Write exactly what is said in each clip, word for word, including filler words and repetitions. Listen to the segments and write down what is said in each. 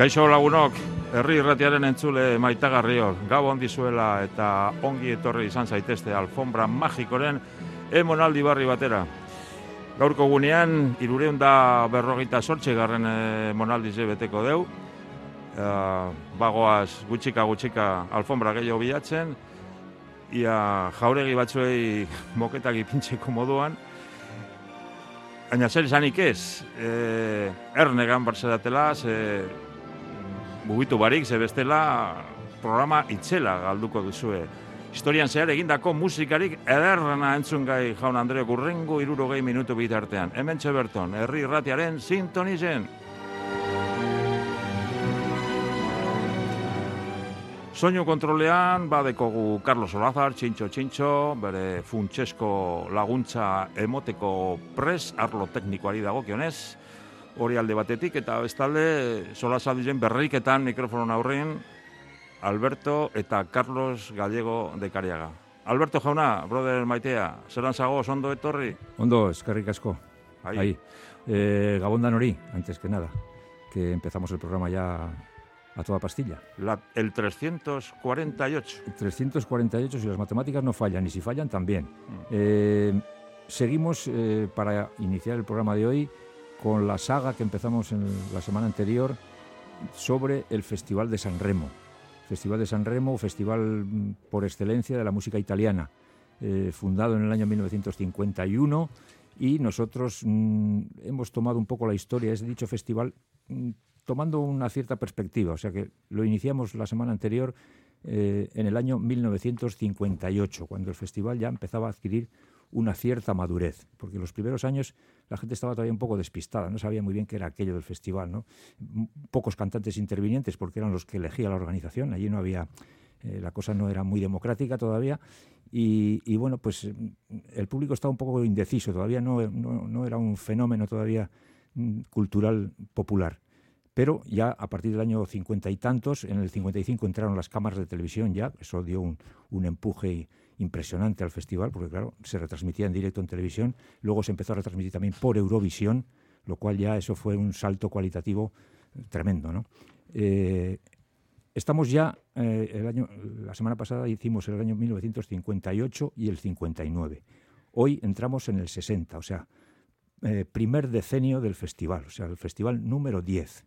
Kaixo lagunok, herri irratiaren entzule maitagarriok, gabon dizuela eta ongi etorri izan zaitezte Alfombra Magikoren emonaldi barri batera. Gaurko gunean, hirureun da berrogeita zortzi garren emonaldize beteko deu, uh, bagoaz gutxika gutxika alfombra gehiago bilatzen, ia jauregi batzuei moketak ipintzeko moduan, baina zer izanik ez, e, ernegan barzedatela, ze mugitu barik, ze bestela programa itzela galduko duzue. Historian zehar egindako musikarik ederrena entzun gai jaun Andreok urrengo hirurogei minutu bitartean. Hemen txeberton, herri irratiaren sintonizen. Soinu kontrolean badekogu Carlos Olazar, txintxo txintxo, bere funtsesko laguntza emoteko pres, arlo teknikoari dagokionez, hori alde batetik, eta bestalde Solazadiren berriketan mikrofonon aurrean, Alberto eta Carlos Gallego de Cariaga. Alberto jauna, brother maitea, zelan zago, ondo etorri? Ondo, eskerrik asko. Ahí. Ahí. Eh, Gabondan hori, antes que nada, que empezamos el programa ya a toda pastilla. La, el trescientos cuarenta y ocho. trescientos cuarenta y ocho, si las matemáticas no fallan, y si fallan también. Mm. Eh, seguimos eh, para iniciar el programa de hoy con la saga que empezamos en la semana anterior sobre el Festival de San Remo. Festival de San Remo, festival por excelencia de la música italiana, eh, fundado en el año mil novecientos cincuenta y uno, y nosotros mmm, hemos tomado un poco la historia de ese dicho festival mmm, tomando una cierta perspectiva, o sea que lo iniciamos la semana anterior eh, en el año mil novecientos cincuenta y ocho, cuando el festival ya empezaba a adquirir una cierta madurez, porque en los primeros años la gente estaba todavía un poco despistada, no sabía muy bien qué era aquello del festival, ¿no? Pocos cantantes intervinientes porque eran los que elegía la organización, allí no había, eh, la cosa no era muy democrática todavía, y, y bueno, pues el público estaba un poco indeciso, todavía no, no, no era un fenómeno todavía mm, cultural popular. Pero ya a partir del año cincuenta y tantos, en el cincuenta y cinco entraron las cámaras de televisión ya, eso dio un, un empuje impresionante al festival, porque claro, se retransmitía en directo en televisión, luego se empezó a retransmitir también por Eurovisión, lo cual ya eso fue un salto cualitativo tremendo, ¿no? Eh, estamos ya, eh, el año, la semana pasada hicimos el año mil novecientos cincuenta y ocho y el cincuenta y nueve. Hoy entramos en el sesenta, o sea, eh, primer decenio del festival, o sea, el festival número diez.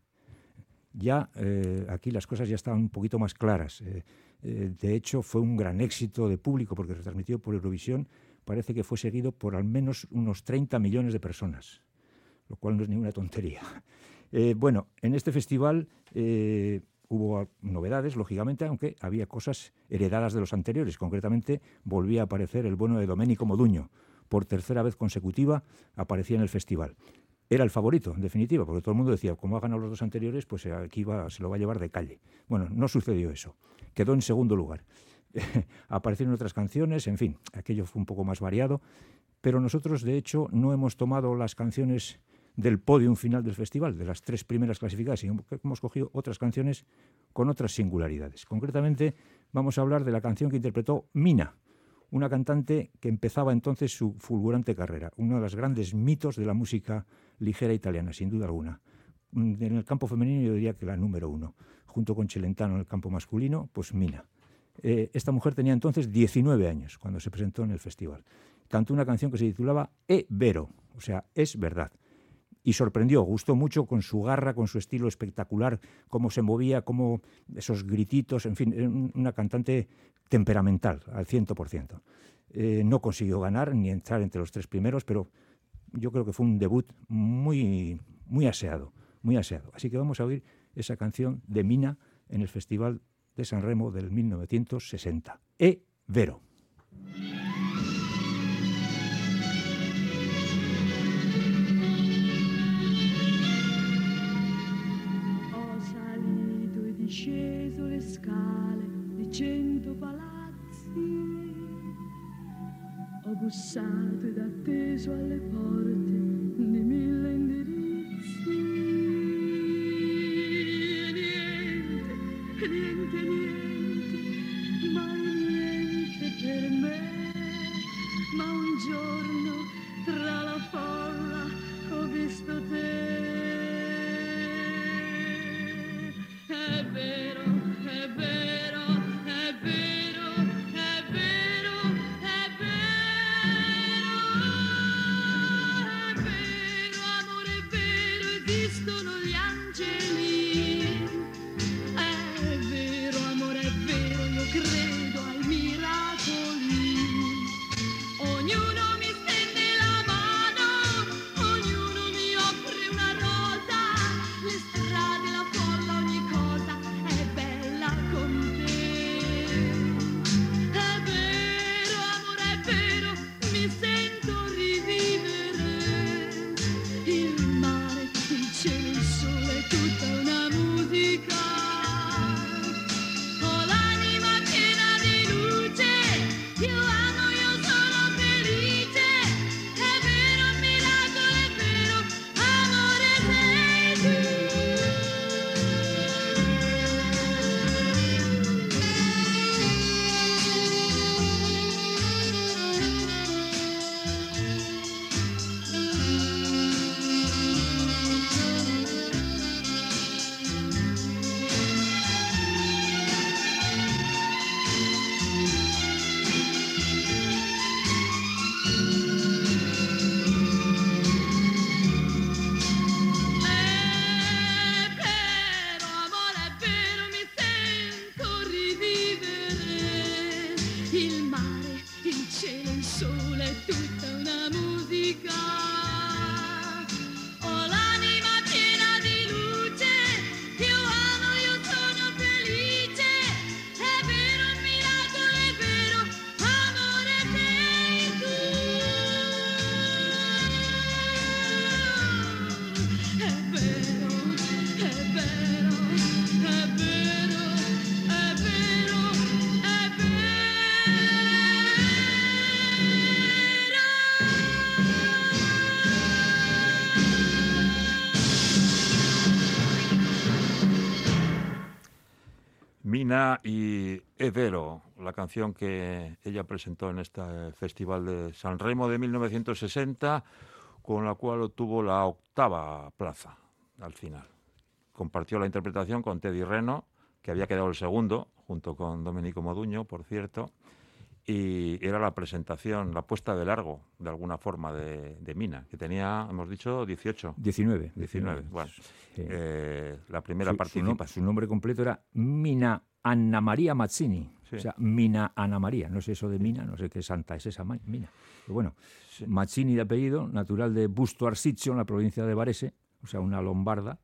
Ya eh, aquí las cosas ya estaban un poquito más claras. Eh, eh, de hecho, fue un gran éxito de público porque retransmitido por Eurovisión parece que fue seguido por al menos unos treinta millones de personas, lo cual no es ninguna tontería. Eh, bueno, en este festival eh, hubo novedades, lógicamente, aunque había cosas heredadas de los anteriores. Concretamente, volvía a aparecer el bueno de Domenico Modugno. Por tercera vez consecutiva aparecía en el festival. Era el favorito, en definitiva, porque todo el mundo decía, como ha ganado los dos anteriores, pues aquí va, se lo va a llevar de calle. Bueno, no sucedió eso. Quedó en segundo lugar. Aparecieron otras canciones, en fin, aquello fue un poco más variado, pero nosotros, de hecho, no hemos tomado las canciones del podium final del festival, de las tres primeras clasificadas, sino que hemos cogido otras canciones con otras singularidades. Concretamente, vamos a hablar de la canción que interpretó Mina, una cantante que empezaba entonces su fulgurante carrera, uno de los grandes mitos de la música ligera italiana, sin duda alguna. En el campo femenino yo diría que la número uno, junto con Celentano en el campo masculino, pues Mina. Eh, esta mujer tenía entonces diecinueve años cuando se presentó en el festival. Cantó una canción que se titulaba E Vero, o sea, es verdad. Y sorprendió, gustó mucho con su garra, con su estilo espectacular, cómo se movía, cómo esos grititos, en fin, una cantante temperamental al cien por ciento. Eh, no consiguió ganar ni entrar entre los tres primeros, pero yo creo que fue un debut muy, muy aseado, muy aseado. Así que vamos a oír esa canción de Mina en el Festival de San Remo del mil novecientos sesenta. E Vero. Sceso le scale di cento palazzi, ho bussato ed atteso alle porte di mille indirizzi. Niente, niente, niente, mai niente per me, ma un giorno tra la folla ho visto te. è vero, è vero, è vero, è vero, è vero. Mina y È vero, la canción que ella presentó en este Festival de San Remo de mil novecientos sesenta, con la cual obtuvo la octava plaza al final. Compartió la interpretación con Teddy Reno, que había quedado el segundo, junto con Domenico Modugno, por cierto, y era la presentación, la puesta de largo, de alguna forma, de, de Mina, que tenía, hemos dicho, dieciocho. diecinueve. diecinueve, bueno. Sí. Eh, la primera Su, su, participación. nom- su nombre completo era Mina Anna Maria Mazzini. Sí. O sea, Mina Anna Maria. No sé eso de Mina, no sé qué santa es esa ma- Mina. Pero bueno, Sí. Mazzini de apellido, natural de Busto Arsizio, en la provincia de Varese, o sea, una lombarda,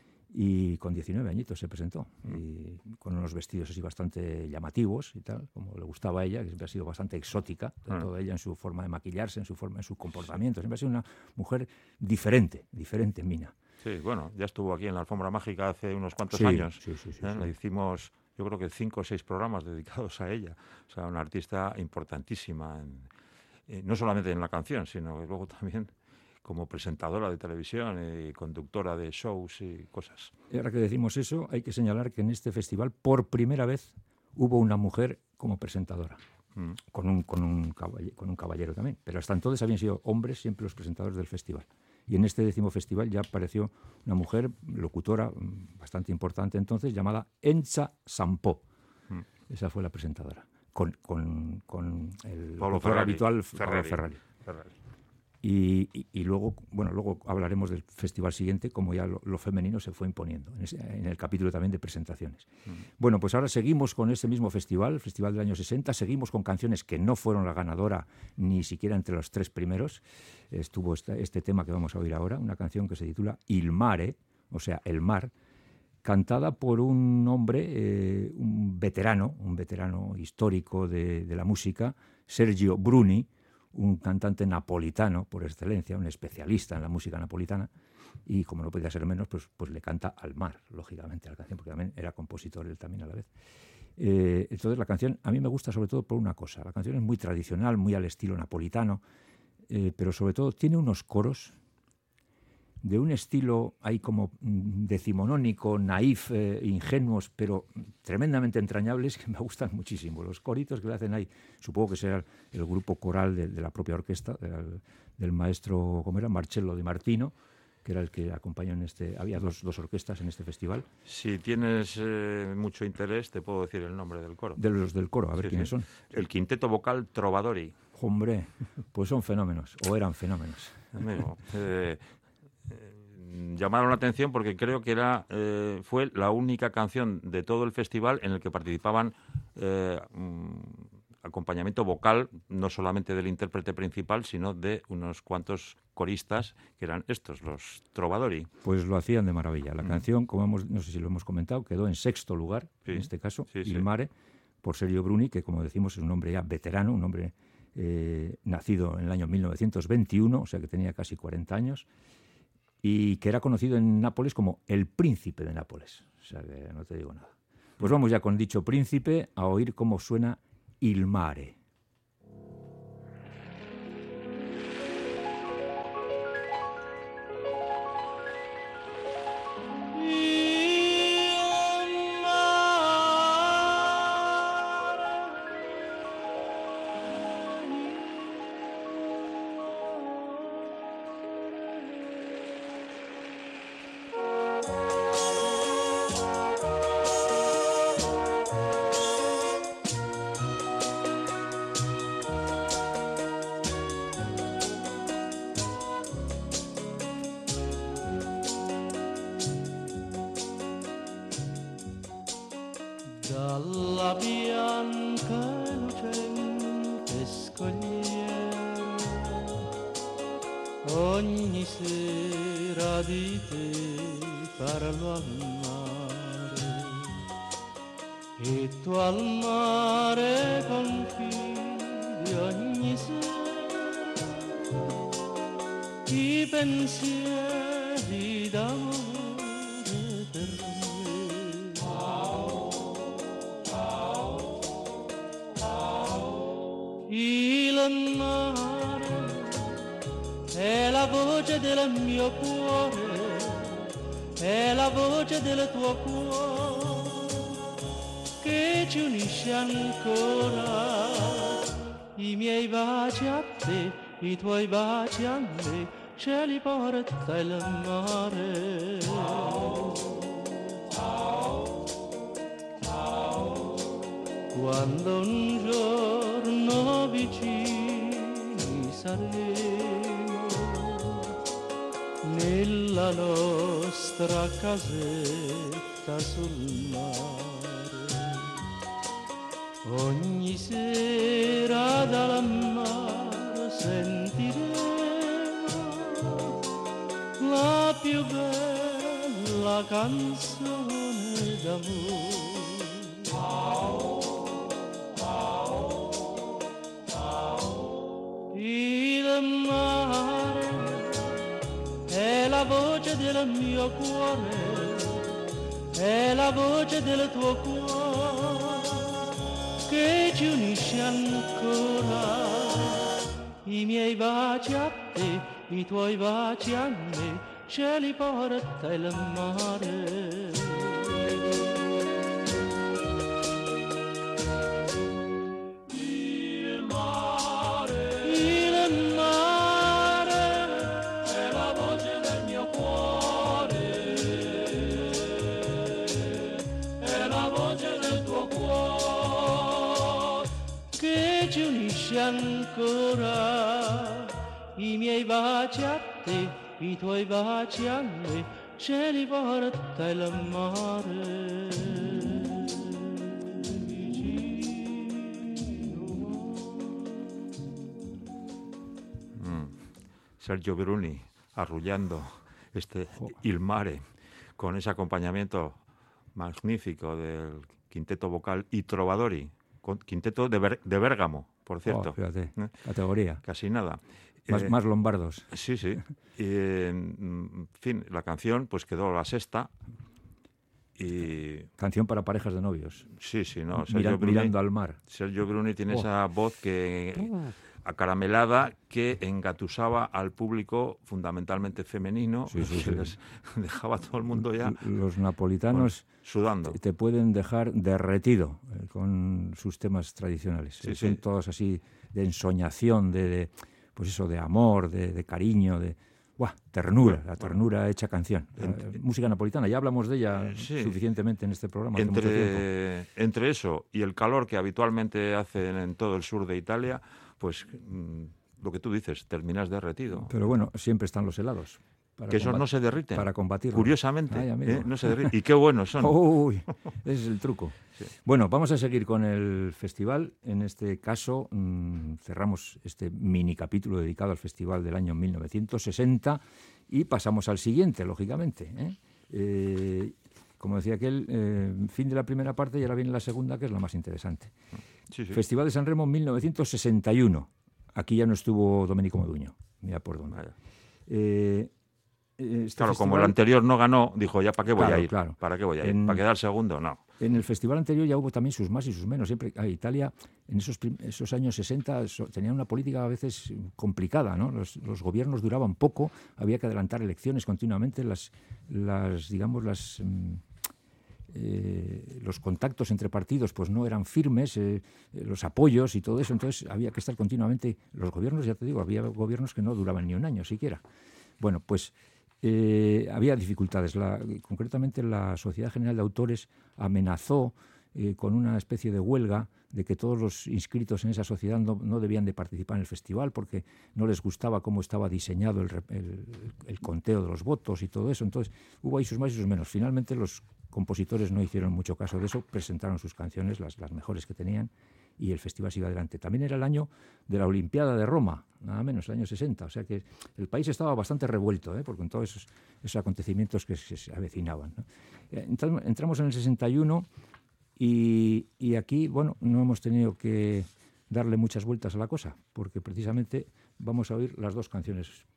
y con diecinueve añitos se presentó, y con unos vestidos así bastante llamativos y tal, como le gustaba a ella, que siempre ha sido bastante exótica, tanto Ah. ella en su forma de maquillarse, en su forma, en su comportamiento, siempre ha sido una mujer diferente, diferente Mina. Sí, bueno, ya estuvo aquí en la Alfombra Mágica hace unos cuantos Sí, años. sí, sí, sí, ¿eh? sí. Le hicimos, yo creo que cinco o seis programas dedicados a ella. O sea, una artista importantísima, en, eh, no solamente en la canción, sino que luego también como presentadora de televisión y conductora de shows y cosas. Y ahora que decimos eso, hay que señalar que en este festival, por primera vez, hubo una mujer como presentadora, Mm. con un, con un, caballe- con un caballero también. Pero hasta entonces habían sido hombres siempre los presentadores del festival. Y en este décimo festival ya apareció una mujer locutora mm, bastante importante entonces, llamada Enza Sampò. Mm. Esa fue la presentadora, con, con, con el Pablo locutor Ferrari. habitual Pablo Ferrari. Ferrari. Ferrari. Y, y- y luego, bueno, luego hablaremos del festival siguiente, como ya lo, lo femenino se fue imponiendo, en, ese- en el capítulo también de presentaciones. Bueno, pues ahora seguimos con este mismo festival, el festival del año sesenta, seguimos con canciones que no fueron la ganadora ni siquiera entre los tres primeros. Estuvo este, este tema que vamos a oír ahora, una canción que se titula Il Mare, o sea, El Mar, cantada por un hombre, eh, un veterano, un veterano histórico de, de la música, Sergio Bruni, un cantante napolitano por excelencia, un especialista en la música napolitana, y como no podía ser menos, pues, pues le canta al mar, lógicamente, a la canción, porque también era compositor él también a la vez. Eh, entonces la canción a mí me gusta sobre todo por una cosa, la canción es muy tradicional, muy al estilo napolitano, eh, pero sobre todo tiene unos coros de un estilo ahí como mm, decimonónico, naif, eh, ingenuos, pero tremendamente entrañables, que me gustan muchísimo. Los coritos que le hacen ahí, supongo que será el grupo coral de, de la propia orquesta, del, del maestro, ¿cómo era? Marcello Di Martino, que era el que acompañó en este... Había dos, dos orquestas en este festival. Si tienes eh, mucho interés, te puedo decir el nombre del coro. De los del coro, a ver Sí, quiénes sí. son. El quinteto vocal Trovadori. Hombre, pues son fenómenos, o eran fenómenos. Amigo, eh, eh, llamaron la atención porque creo que era eh, fue la única canción de todo el festival en el que participaban eh, mm, acompañamiento vocal, no solamente del intérprete principal, sino de unos cuantos coristas, que eran estos, los Trovadori. Pues lo hacían de maravilla. La Mm. canción, como hemos, no sé si lo hemos comentado, quedó en sexto lugar, Sí, en este caso, sí, sí. Il Mare, por Sergio Bruni, que como decimos es un hombre ya veterano, un hombre eh, nacido en el año mil novecientos veintiuno, o sea que tenía casi cuarenta años, y que era conocido en Nápoles como el príncipe de Nápoles. O sea que no te digo nada. Pues vamos ya con dicho príncipe a oír cómo suena Il Mare. Dalla bianca e lucente scogliera ogni sera di te parlo al mare e tu al mare confidi ogni sera i pensieri così d'amore per me. Il mare è la voce del mio cuore, è la voce del tuo cuore che ci unisce ancora. I miei baci a te, i tuoi baci a me, ce li porta il mare. Quando un giorno vicini saremo nella nostra casetta sul mare, ogni sera dal mare sentiremo la più bella canzone d'amore. Il mare è la voce del mio cuore, è la voce del tuo cuore che ci unisce ancora. I miei baci a te, i tuoi baci a me, ce li porta il mare. Ancora i miei baci a te, i tuoi baci a me, ce li porta il mare. Mm. Sergio Bruni arrullando este Il Mare con ese acompañamiento magnífico del quinteto vocal I Trovadori, con, quinteto de, Ber, de Bérgamo, por cierto. Oh, fíjate, ¿Eh? categoría. Casi nada. Más, Eh, más lombardos. Sí, sí. Y, en fin, la canción pues quedó la sexta. Y Canción para parejas de novios. sí, sí, no. Mira, Sergio Bruni, mirando al mar. Sergio Bruni tiene Oh. esa voz que acaramelada que engatusaba al público fundamentalmente femenino, Sí, sí, que sí. les dejaba a todo el mundo ya Los napolitanos bueno, sudando. te pueden dejar derretido eh, con sus temas tradicionales. Sí, Eh, Son sí. todos así de ensoñación, de, de pues eso, de amor, de, de cariño, de ¡buah! Ternura, Bueno, la ternura hecha canción. La, Ent- eh, música napolitana, ya hablamos de ella Sí. suficientemente en este programa hace mucho tiempo. Entre, entre eso y el calor que habitualmente hacen en todo el sur de Italia, pues mm, lo que tú dices, terminas derretido. Pero bueno, siempre están los helados. para Que esos combat- no se derriten. Para combatirlo. Curiosamente, Ay, amigo. ¿eh? No se derriten. Y qué buenos son. Uy, ese es el truco. Sí. Bueno, vamos a seguir con el festival. En este caso, mmm, cerramos este mini capítulo dedicado al festival del año mil novecientos sesenta y pasamos al siguiente, lógicamente. ¿eh? Eh, como decía aquel, eh, fin de la primera parte y ahora viene la segunda, que es la más interesante. Sí, sí. Festival de San Remo mil novecientos sesenta y uno. Aquí ya no estuvo Domenico Moduño. Mira por dónde. Vaya. Eh, este Claro, como festival- el anterior no ganó, dijo, ya, ¿para qué voy Claro, a ir? claro. ¿Para qué voy a ir? En- ¿Para quedar segundo? No. En el festival anterior ya hubo también sus más y sus menos. Siempre, ah, Italia, en esos, prim- esos años sesenta, so- tenía una política a veces complicada, ¿no? Los, los gobiernos duraban poco, había que adelantar elecciones continuamente, las, las digamos, las... mm, eh, los contactos entre partidos pues no eran firmes, eh, eh, los apoyos y todo eso, entonces había que estar continuamente, los gobiernos, ya te digo, había gobiernos que no duraban ni un año siquiera. Bueno, pues eh, había dificultades. La, concretamente la Sociedad General de Autores amenazó eh, con una especie de huelga de que todos los inscritos en esa sociedad no, no debían de participar en el festival porque no les gustaba cómo estaba diseñado el, rep- el, el conteo de los votos y todo eso. Entonces hubo ahí sus más y sus menos. Finalmente los compositores no hicieron mucho caso de eso, presentaron sus canciones, las, las mejores que tenían, y el festival siguió adelante. También era el año de la Olimpiada de Roma, nada menos, el año sesenta, o sea que el país estaba bastante revuelto, ¿eh? Porque con todos esos, esos acontecimientos que se, se avecinaban, ¿no? Entramos, entramos en el sesenta y uno y, y aquí, bueno, no hemos tenido que darle muchas vueltas a la cosa, porque precisamente vamos a oír las dos canciones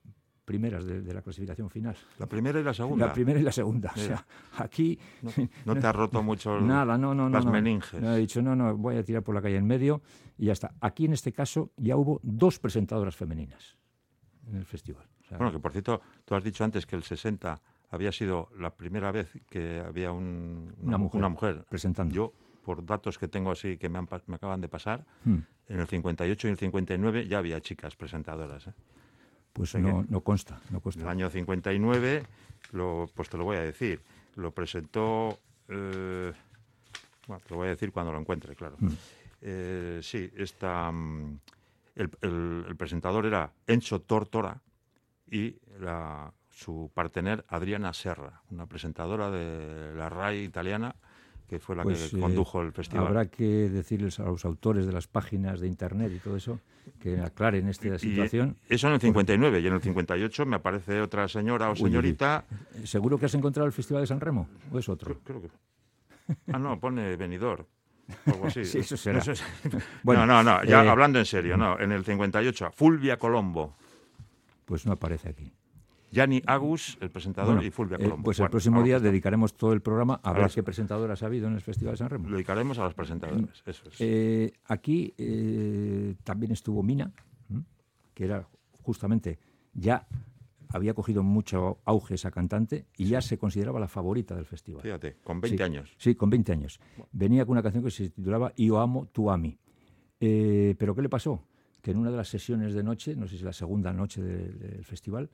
primeras de, de la clasificación final. La primera y la segunda. La primera y la segunda. Mira. O sea, aquí... No, no te has roto mucho el, nada, no, no, las no, meninges. No, he dicho, no, no, voy a tirar por la calle en medio y ya está. Aquí, en este caso, ya hubo dos presentadoras femeninas en el festival. O sea, Bueno, que por cierto, tú has dicho antes que el sesenta había sido la primera vez que había un, una, Una mujer una mujer presentando. Yo, por datos que tengo así que me, han, pa- me acaban de pasar, hmm, en el cincuenta y ocho y el cincuenta y nueve ya había chicas presentadoras. ¿eh? pues sea no, que- no consta, no En el consta. año cincuenta y nueve, lo, pues te lo voy a decir, lo presentó... eh, bueno, te lo voy a decir cuando lo encuentre, claro. Hmm. Eh, sí, esta, mm, el, el- el presentador era Enzo Tortora y la, su partener Adriana Serra, una presentadora de la RAI italiana que fue la Pues, que eh, condujo el festival. Habrá que decirles a los autores de las páginas de internet y todo eso que aclaren esta Y situación. eso en el cincuenta y nueve, y en el cincuenta y ocho me aparece otra señora o Uy, uy, uy. señorita. ¿Seguro que has encontrado el Festival de San Remo? ¿O es otro? Creo, creo que... Ah, no, pone venidor. O algo así. Sí, eso será. No, sé si- Bueno, no, no, no, ya eh, hablando en serio, no. En el cincuenta y ocho, Fulvia Colombo, Pues no aparece aquí. Gianni Agus, el presentador, Bueno, y Fulvia eh, Colombo. pues el Bueno, próximo vamos, día pues, dedicaremos todo el programa a ver las- qué presentadoras ha habido en el Festival de San Remo. lo dedicaremos a los presentadores, eso es. Eh, aquí eh, también estuvo Mina, ¿m? que era justamente, ya había cogido mucho auge esa cantante y ya se consideraba la favorita del festival. Fíjate, con veinte Sí, años. Sí, con veinte años. Venía con una canción que se titulaba Io amo, tu ami. Eh, ¿Pero qué le pasó? Que en una de las sesiones de noche, no sé si la segunda noche de- del festival,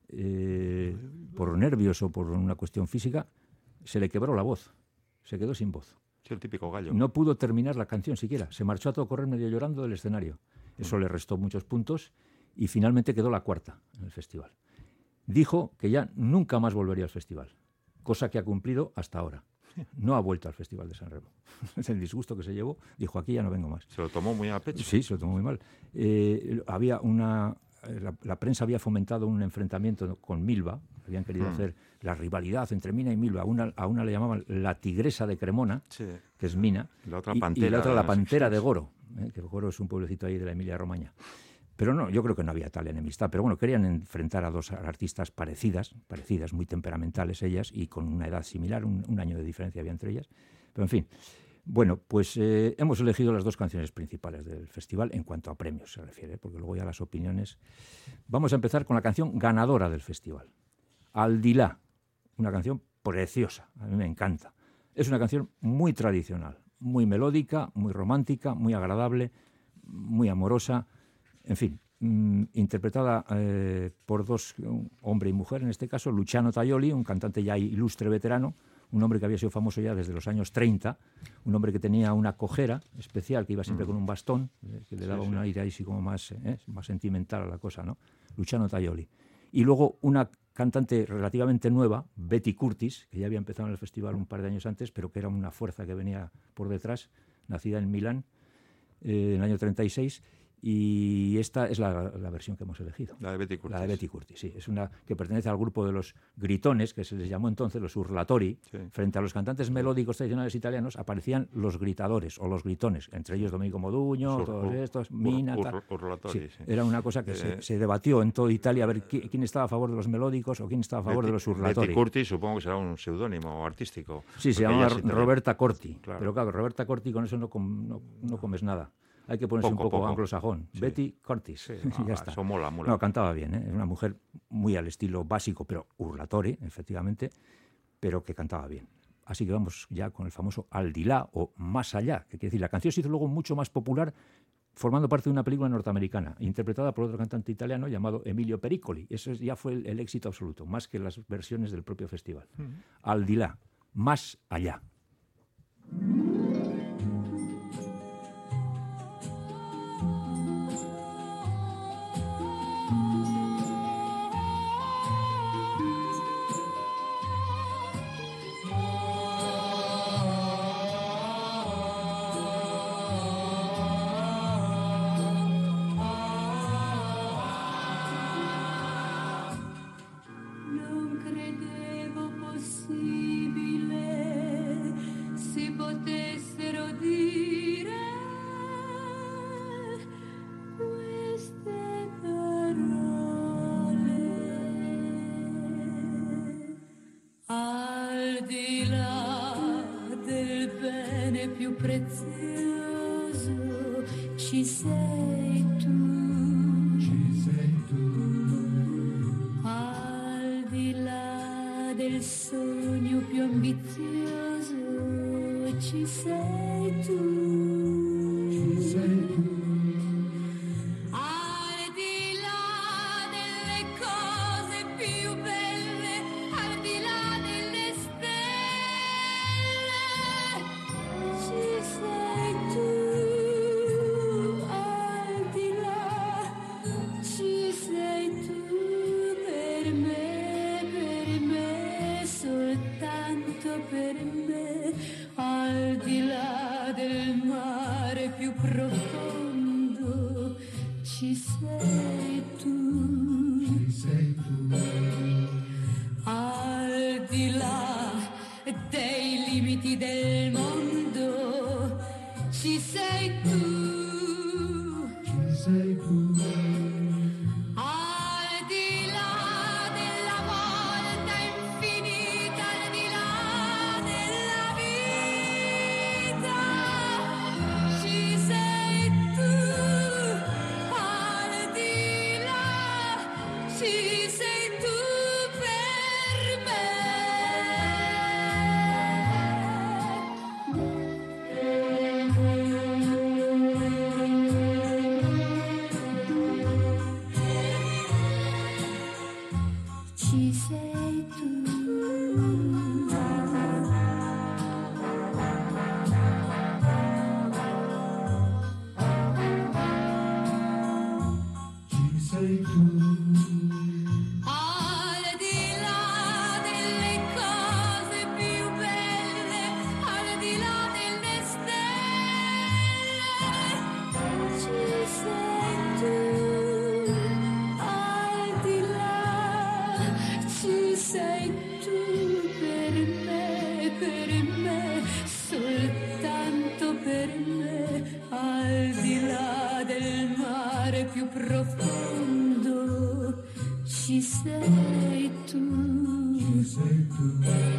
eh, por nervios o por una cuestión física, se le quebró la voz. Se quedó sin voz. Sí, el típico gallo. No pudo terminar la canción siquiera. Se marchó a todo correr medio llorando del escenario. Eso Mm. le restó muchos puntos y finalmente quedó la cuarta en el festival. Dijo que ya nunca más volvería al festival, cosa que ha cumplido hasta ahora. No ha vuelto al Festival de San Remo. Es el disgusto que se llevó. Dijo, aquí ya no vengo más. Se lo tomó muy a pecho. Sí, se lo tomó muy mal. Eh, había una, eh, la, la prensa había fomentado un enfrentamiento con Milva. Habían querido Mm. hacer la rivalidad entre Mina y Milva. A una, a una le llamaban la tigresa de Cremona, Sí. que es Mina, La otra y, pantera. y la otra de la no sé pantera qué. de Goro, eh, que Goro es un pueblecito ahí de la Emilia-Romaña. Pero no, yo creo que no había tal enemistad. Pero bueno, querían enfrentar a dos artistas parecidas, parecidas, muy temperamentales ellas, y con una edad similar, un, un año de diferencia había entre ellas. Pero en fin, bueno, pues eh, hemos elegido las dos canciones principales del festival en cuanto a premios se refiere, porque luego ya las opiniones. Vamos a empezar con la canción ganadora del festival, Aldilá, una canción preciosa, a mí me encanta. Es una canción muy tradicional, muy melódica, muy romántica, muy agradable, muy amorosa. En fin, mmm, interpretada eh, por dos, un hombre y mujer, en este caso, Luciano Tajoli, un cantante ya ilustre veterano, un hombre que había sido famoso ya desde los años treinta, un hombre que tenía una cojera especial, que iba siempre Mm. con un bastón, eh, que le Sí, daba sí. un aire así como más, eh, más sentimental a la cosa, ¿no? Luciano Tajoli. Y luego una cantante relativamente nueva, Betty Curtis, que ya había empezado en el festival un par de años antes, pero que era una fuerza que venía por detrás, nacida en Milán, eh, en el año treinta y seis, y esta es la, la versión que hemos elegido. La de Betty Curtis. La de Betty Curtis, sí. Es una que pertenece al grupo de los gritones, que se les llamó entonces los urlatori. Sí. Frente a los cantantes melódicos tradicionales italianos aparecían los gritadores o los gritones, entre ellos Domenico Moduño, Ur- todos ur- estos, ur- Mina... ur- tal. urlatori, Sí, sí. era una cosa que Eh, se, se debatió en toda Italia a ver qui- quién estaba a favor de los melódicos o quién estaba a favor Betty- de los urlatori. Betty Curtis supongo que será un seudónimo artístico. Sí, se porque llamaba ella sí te- Roberta Corti. Claro. Pero claro, Roberta Corti con eso no, com- no, no comes nada. Hay que ponerse Poco, un poco, poco. anglosajón. Sí. Betty Curtis. Sí, Y ya ah, está. eso mola, mola. No, cantaba bien, ¿eh? Es una mujer muy al estilo básico, pero urlatori, efectivamente, pero que cantaba bien. Así que vamos ya con el famoso Aldilá o Más Allá, que quiere decir, la canción se hizo luego mucho más popular formando parte de una película norteamericana, interpretada por otro cantante italiano llamado Emilio Pericoli. Eso ya fue el, el éxito absoluto, más que las versiones del propio festival. Aldilá, Más Allá. Non credevo possibile si potesse Al di là del bene più prezioso ci sei tu, ci sei tu. Al di là del sogno più ambizioso ci sei tu, ci sei tu. Profondo ci sei tu, ci sei tu. Al di là dei limiti del mondo ci sei tu, ci sei tu. Al di là della volta infinita, al di là della vita ci sei tu, al di là ci sei tu per me. Ci sei tu. Ci sei tu. Al di là delle cose più belle, al di là delle stelle, ci sei tu. Al di là ci sei tu per me, per me, soltanto per me. Al di là del mare più profondo ci sei tu, ci sei tu.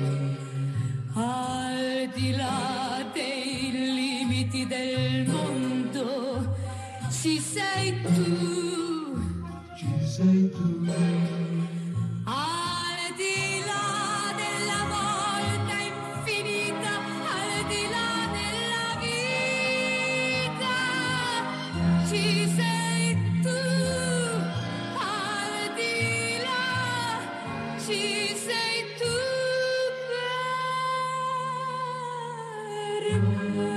Al di là dei limiti del mondo ci sei tu, ci sei tu. Al di là della volta infinita, al di là della vita ci sei tu, al di là ci sei tu per me.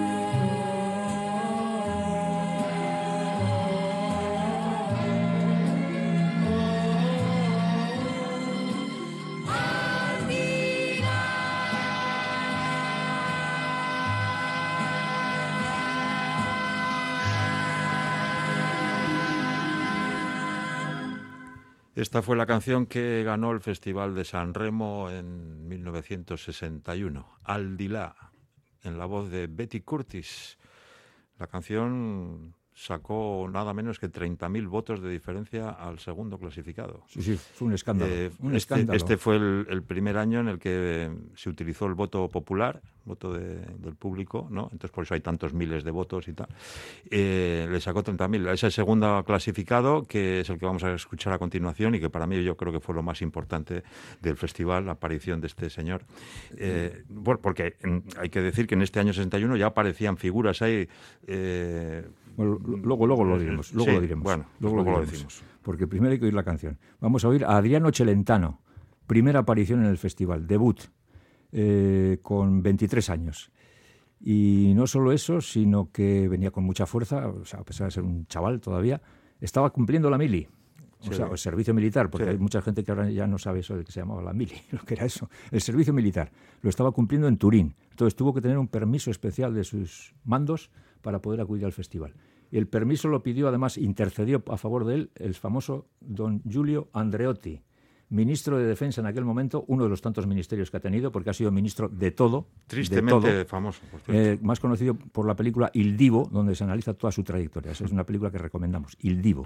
Esta fue la canción que ganó el Festival de San Remo en mil novecientos sesenta y uno, Al di là, en la voz de Betty Curtis. La canción sacó nada menos que treinta mil votos de diferencia al segundo clasificado. Sí, sí, fue un escándalo. Eh, un este, escándalo. este fue el, el primer año en el que se utilizó el voto popular, voto de, del público, ¿no? Entonces por eso hay tantos miles de votos y tal. Eh, le sacó treinta mil. Ese segundo clasificado, que es el que vamos a escuchar a continuación y que para mí yo creo que fue lo más importante del festival, la aparición de este señor. Eh, bueno, porque en, hay que decir que en este año sesenta y uno ya aparecían figuras ahí... Eh, Bueno, luego, luego lo diremos. Luego sí, lo diremos. Bueno, luego, luego lo, lo diremos, decimos. Porque primero hay que oír la canción. Vamos a oír a Adriano Celentano, primera aparición en el festival, debut, eh, con veintitrés años. Y no solo eso, sino que venía con mucha fuerza, o sea, a pesar de ser un chaval todavía, estaba cumpliendo la mili. O Sí. sea, el servicio militar, porque Sí. hay mucha gente que ahora ya no sabe eso de que se llamaba la mili, lo que era eso. El servicio militar lo estaba cumpliendo en Turín. Entonces tuvo que tener un permiso especial de sus mandos para poder acudir al festival. Y el permiso lo pidió, además, intercedió a favor de él el famoso don Giulio Andreotti, ministro de Defensa en aquel momento, uno de los tantos ministerios que ha tenido, porque ha sido ministro de todo. Tristemente de todo. famoso, por cierto. Eh, más conocido por la película Il Divo, donde se analiza toda su trayectoria. Esa es una película que recomendamos, Il Divo.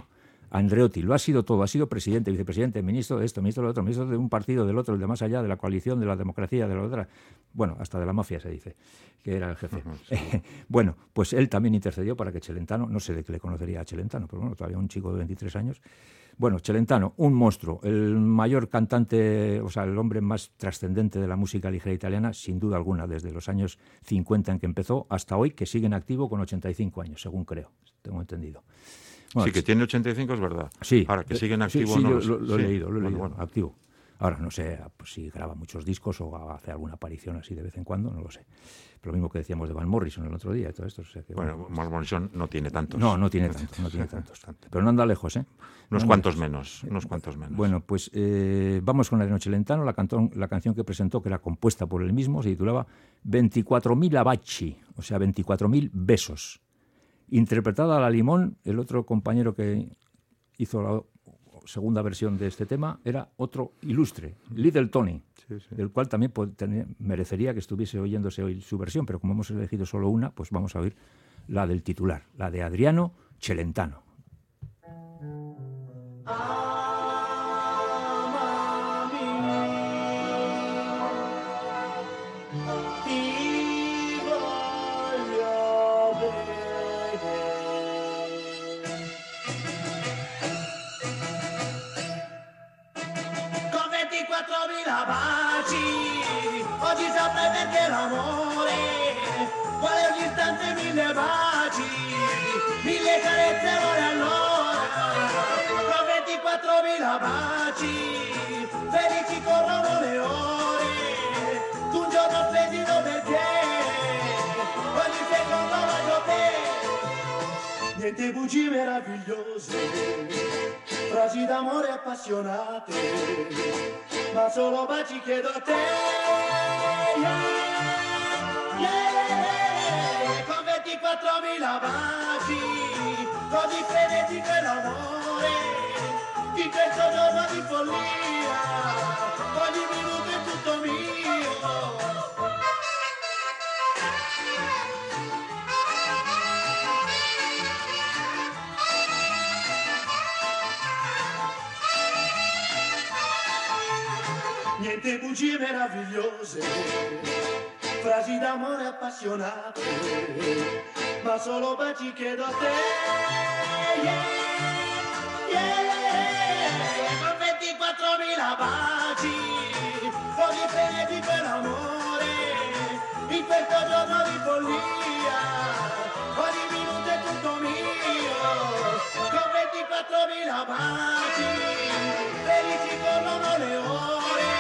Andreotti, lo ha sido todo, ha sido presidente, vicepresidente, ministro de esto, ministro de otro, ministro de un partido, del otro, el de más allá, de la coalición, de la democracia, de la otra, bueno, hasta de la mafia se dice, que era el jefe. Uh-huh, sí. Bueno, pues él también intercedió para que Celentano, no sé de qué le conocería a Celentano, pero bueno, todavía un chico de veintitrés años. Bueno, Celentano, un monstruo, el mayor cantante, o sea, el hombre más trascendente de la música ligera italiana, sin duda alguna, desde los años cincuenta en que empezó hasta hoy, que sigue en activo con ochenta y cinco años, según creo, tengo entendido. Bueno, sí, que tiene ochenta y cinco es verdad. Sí. Ahora, que sigue en activo, sí, sí, no lo, lo, lo, lo sí. he leído, lo he bueno, leído, bueno. activo. Ahora, no sé pues, si graba muchos discos o hace alguna aparición así de vez en cuando, no lo sé. Pero lo mismo que decíamos de Van Morrison el otro día y todo esto. O sea que, bueno, bueno, Van Morrison no tiene tantos. No, no tiene tantos, no tiene tantos. Pero no anda lejos, ¿eh? Unos no cuantos lejos. menos, unos cuantos menos. Bueno, pues eh, vamos con Adriano Celentano, la, cantón, la canción que presentó, que era compuesta por él mismo, se titulaba veinticuatro mil baci, o sea, veinticuatro mil besos. Interpretada a la limón, el otro compañero que hizo la segunda versión de este tema era otro ilustre, Little Tony, sí, sí. del cual también tener, merecería que estuviese oyéndose hoy su versión, pero como hemos elegido solo una, pues vamos a oír la del titular, la de Adriano Celentano. Oggi saprei perché l'amore vuole ogni istante mille baci, mille carezze vuole allora, con ventiquattromila baci, felici corrono le ore, un giorno splendido perché ogni secondo voglio te, niente bugie meravigliose, frasi d'amore appassionate, ma solo baci chiedo a te, yeah, yeah, con ventiquattromila baci, così frenetico è l'amore, in questo giorno di follia, ogni minuto è tutto mio. Niente bugie meravigliose, frasi d'amore appassionate, ma solo baci chiedo a te, yeah, yeah, con ventiquattromila baci, così frenetico è l'amore, in questo giorno di follia, ogni minuto è tutto mio, con ventiquattromila baci, felici corrono le ore,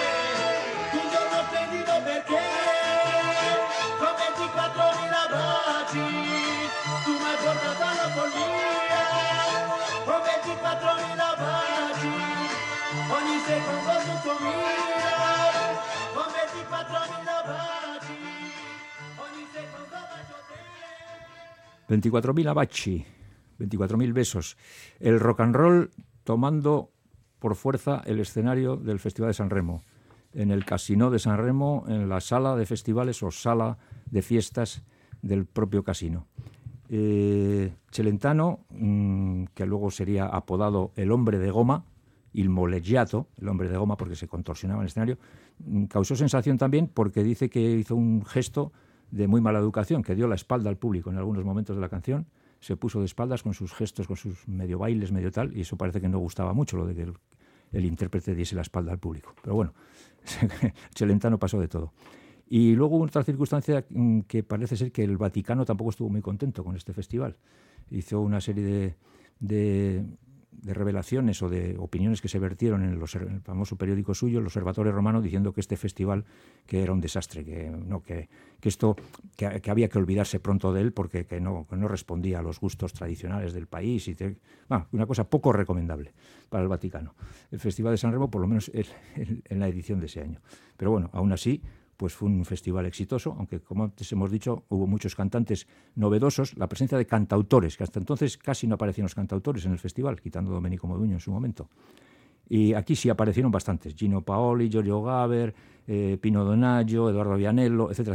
perché con ventiquattromila baci tu mi hai portato alla follia, con ventiquattromila baci ogni secondo tutto mio, con ventiquattromila baci ogni secondo bacio te. veinticuatro mil baci, veinticuatro mil besos. El rock and roll tomando por fuerza el escenario del Festival de San Remo, en el Casino de San Remo, en la sala de festivales o sala de fiestas del propio casino. Eh, Celentano, mmm, que luego sería apodado el hombre de goma, il moleggiato, el hombre de goma porque se contorsionaba en el escenario, mmm, causó sensación también porque dice que hizo un gesto de muy mala educación, que dio la espalda al público en algunos momentos de la canción, se puso de espaldas con sus gestos, con sus medio bailes, medio tal, y eso parece que no gustaba mucho, lo de que el, el intérprete diese la espalda al público. Pero bueno, Celentano pasó de todo. Y luego hubo otra circunstancia que parece ser que el Vaticano tampoco estuvo muy contento con este festival. Hizo una serie de, de, de revelaciones o de opiniones que se vertieron en, los, en el famoso periódico suyo, el Osservatore Romano, diciendo que este festival que era un desastre, que, no, que, que esto que, que había que olvidarse pronto de él porque que no, que no respondía a los gustos tradicionales del país. Y te, bueno, una cosa poco recomendable para el Vaticano. El Festival de San Remo, por lo menos en, en, en la edición de ese año. Pero bueno, aún así, pues fue un festival exitoso, aunque como antes hemos dicho, hubo muchos cantantes novedosos, la presencia de cantautores, que hasta entonces casi no aparecían los cantautores en el festival, quitando Domenico Modugno en su momento. Y aquí sí aparecieron bastantes, Gino Paoli, Giorgio Gaber, eh, Pino Donaggio, Eduardo Vianello, etcétera, etcétera.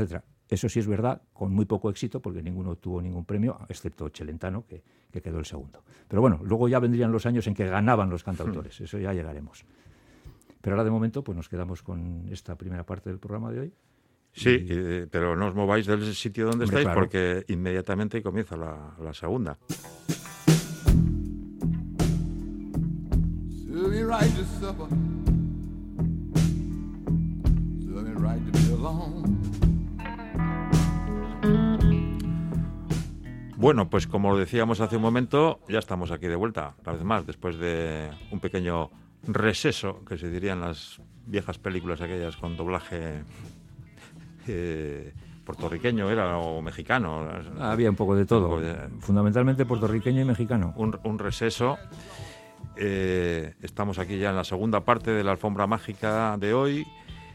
Eso sí es verdad, con muy poco éxito, porque ninguno obtuvo ningún premio, excepto Celentano, que, que quedó el segundo. Pero bueno, luego ya vendrían los años en que ganaban los cantautores, eso ya llegaremos. Pero ahora de momento pues nos quedamos con esta primera parte del programa de hoy. Sí, y... eh, pero no os mováis del sitio donde Hombre, estáis, claro. porque inmediatamente comienza la, la segunda. So we ride to supper. So we ride to be alone. Bueno, pues como decíamos hace un momento, ya estamos aquí de vuelta, una vez más, después de un pequeño receso, que se diría en las viejas películas aquellas con doblaje eh, puertorriqueño, era, o mexicano. Había un poco de todo, Un poco de- fundamentalmente puertorriqueño y mexicano. Un, un receso. Eh, estamos aquí ya en la segunda parte de la alfombra mágica de hoy,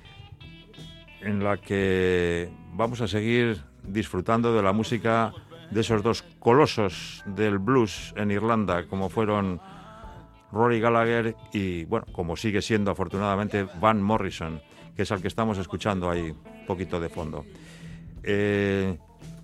en la que vamos a seguir disfrutando de la música de esos dos colosos del blues en Irlanda, como fueron Rory Gallagher y, bueno, como sigue siendo afortunadamente Van Morrison, que es al que estamos escuchando ahí un poquito de fondo. Eh,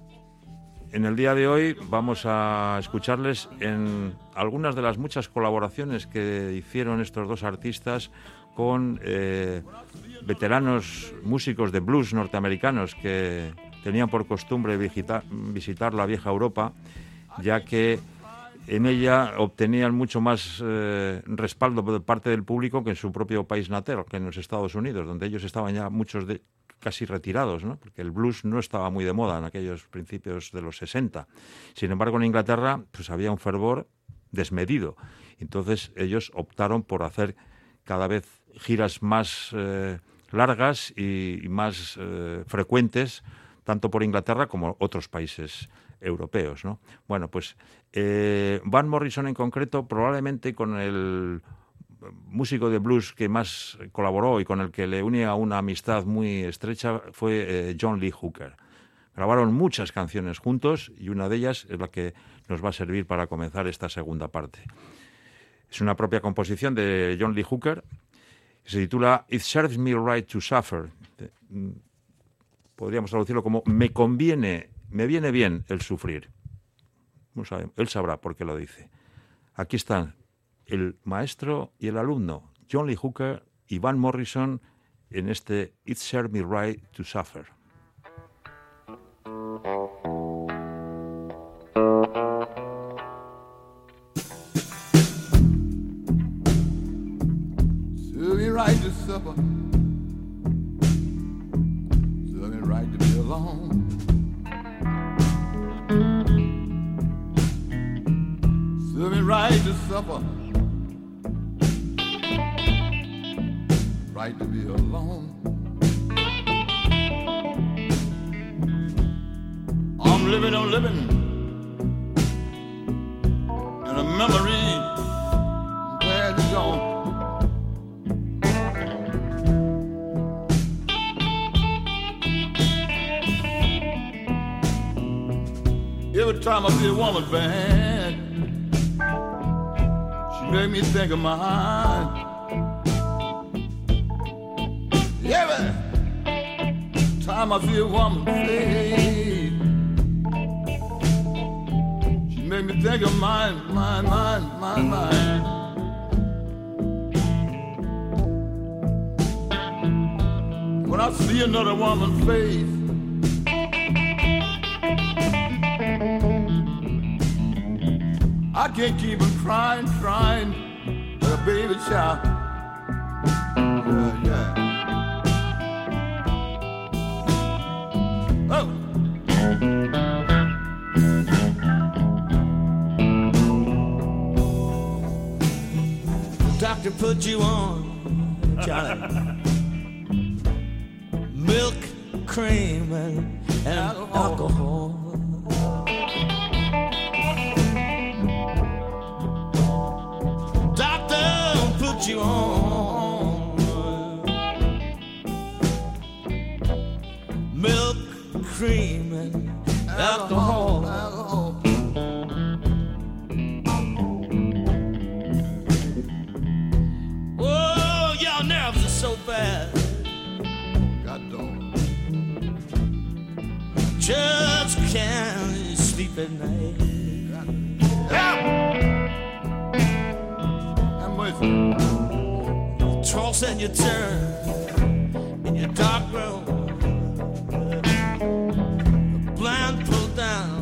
en el día de hoy vamos a escucharles en algunas de las muchas colaboraciones que hicieron estos dos artistas con eh, veteranos músicos de blues norteamericanos que tenían por costumbre visitar, visitar la vieja Europa, ya que en ella obtenían mucho más eh, respaldo por parte del público que en su propio país natal, que en los Estados Unidos, donde ellos estaban ya muchos de casi retirados, ¿no? Porque el blues no estaba muy de moda en aquellos principios de los sesenta. Sin embargo, en Inglaterra pues había un fervor desmedido. Entonces ellos optaron por hacer cada vez giras más eh, largas y, y más eh, frecuentes, tanto por Inglaterra como otros países europeos, ¿no? Bueno, pues eh, Van Morrison en concreto, probablemente con el músico de blues que más colaboró y con el que le unía una amistad muy estrecha fue eh, John Lee Hooker. Grabaron muchas canciones juntos y una de ellas es la que nos va a servir para comenzar esta segunda parte. Es una propia composición de John Lee Hooker que se titula It Serves Me Right to Suffer. Podríamos traducirlo como me conviene, me viene bien el sufrir. No sabe, él sabrá por qué lo dice. Aquí están el maestro y el alumno, John Lee Hooker y Van Morrison, en este It Serves Me Right to Suffer. So we ride to supper. So we ride to be alone. So we ride to supper. Right to be alone. I'm living, I'm living in a memory where it's gone. Every time I see a woman bad, she make me think of mine. Every time I see a woman face, she make me think of mine, mine, mine, mine, mine. When I see another woman's face, I can't keep on crying, crying like a baby child. Yeah, yeah. Oh. The doctor put you on, Charlie. Milk, cream, and, and alcohol. alcohol. You on milk, cream, and alcohol. alcohol. Oh, y'all nerves are so bad. God dog. just can't sleep at night. Help! Have mercy. Toss and you turn in your dark room, blind pulled down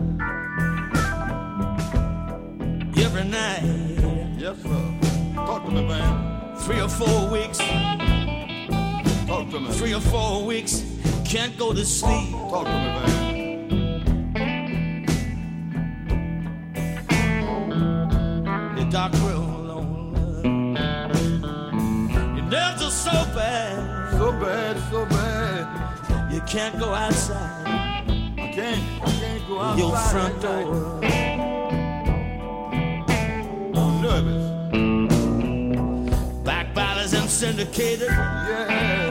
every night. Yes, sir. Talk to me, man. Three or four weeks, Talk to me. three or four weeks, can't go to sleep. Talk to me, man. Your dark room alone. Your nerves are so bad, So bad, so bad. you can't go outside I can't, I can't go outside. your front at night. door. I'm nervous. Backbiters and syndicators, Yeah.